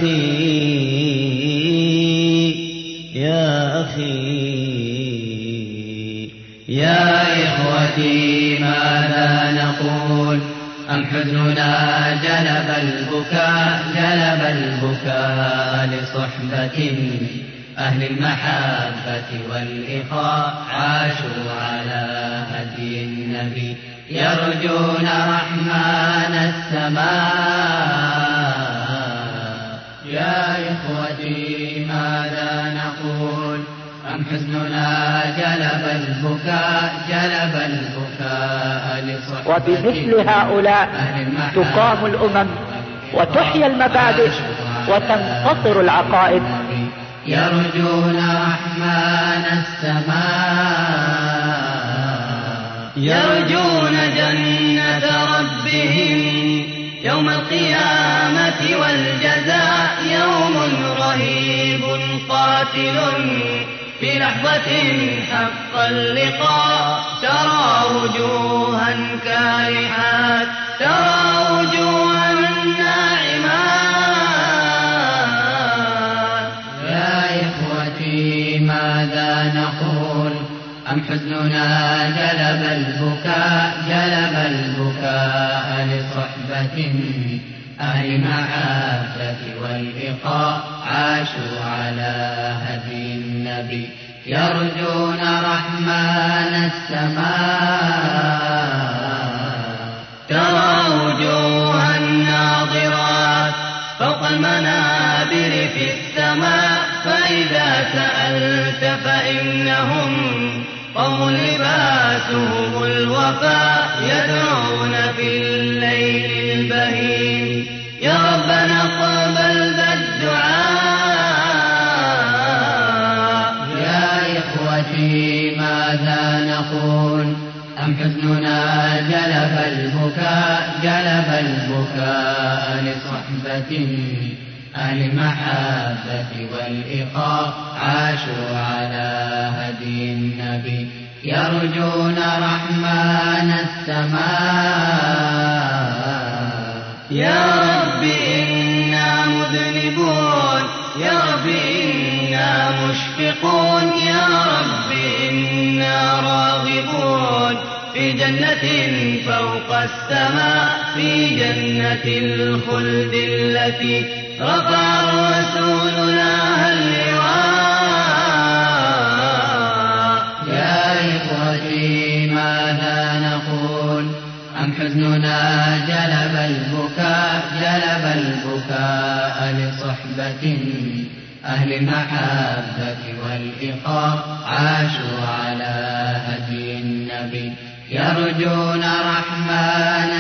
يا إخوتي ماذا نقول أم حزننا جلب البكاء لصحبة أهل المحبة والإخاء عاشوا على هدي النبي يرجون رحمن السماء. يا إخوتي ماذا نقول أم حزننا جلب البكاء لصحبة وبمثل هؤلاء تقام الأمم وتحيا المبادئ وتنتصر العقائد. يرجون رحمن السماء، يرجون جنة ربهم يوم القيامة والجزاء. يوم رهيب قاتل في لحظة حق اللقاء. ترى وجوها كارحات، ترى وجوها ناعمات. يا إخوتي ماذا نقول أم حزننا جلب البكاء لصحبة أهل المحبة والإخاء عاشوا على هدي النبي يرجون رحمن السماء. ترى وجوها ناظرات فوق المنابر في السماء. فإذا سألت فإنهم قوم لباسهم الوفاء. يدعون في الليل البهيم يا ربنا اقبل بالدعاء. يا إخوتي ماذا نقول أم حزننا جلب البكاء لصحبة أهل المحبة والإخاء عاشوا على هدي النبي يرجون رحمن السماء. يا رب إنا مذنبون، يا رب إنا مشفقون، يا رب إنا راغبون في جنة فوق السماء، في جنة الخلد التي رفع الرسول لها اللواء. يا إخوتي ماذا نقول أم حزننا جلب البكاء لصحبة أهل المحبة والإخاء عاشوا على هدي النبي يرجون رحمن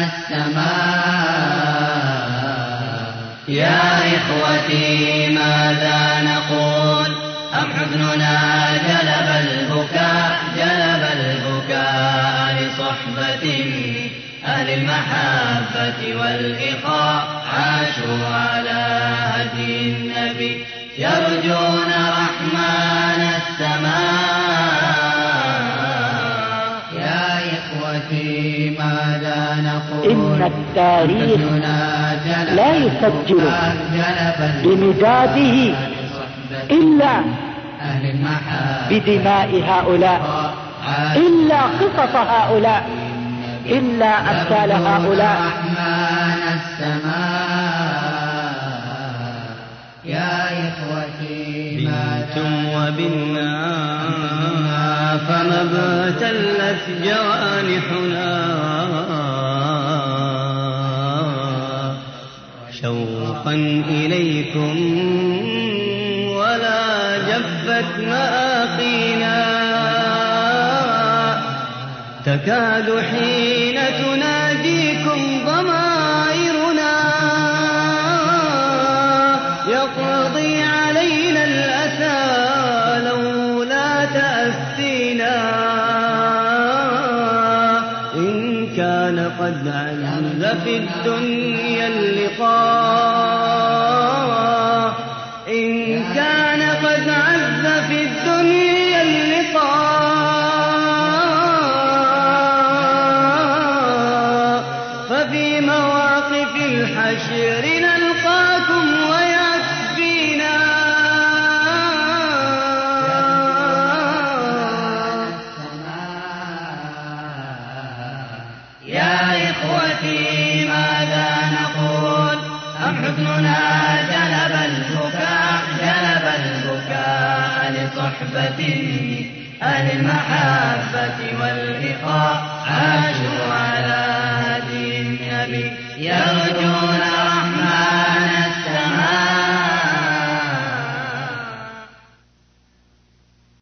السماء. يا إخوتي ماذا نقول أم حزننا جلب البكاء لصحبة أهل المحبة والإخاء عاشوا على هدي النبي يرجون رحمن السماء. يا إخوتي ماذا نقول إن التاريخ لا يسجل بمداده إلا بدماء هؤلاء، إلا قصص هؤلاء، إلا أمثال هؤلاء. يا إخوتي بنتم وبنا فما ابتلت جوانحنا شوقا إليكم ولا جفت مآقينا. تكاد حين تناديكم ضمائرنا يقضي علينا الأسى لولا تأسينا. إن كان قد عز في الدنيا اللقاء، إن كان قد عز في الدنيا اللقاء ففي مواقف الحشر نلقاكم ويأتي يا إخوتي ماذا نقول أم حزننا جلب البكاء لصحبة أهل المحبة والإخاء عاشوا على هدي النبي يرجون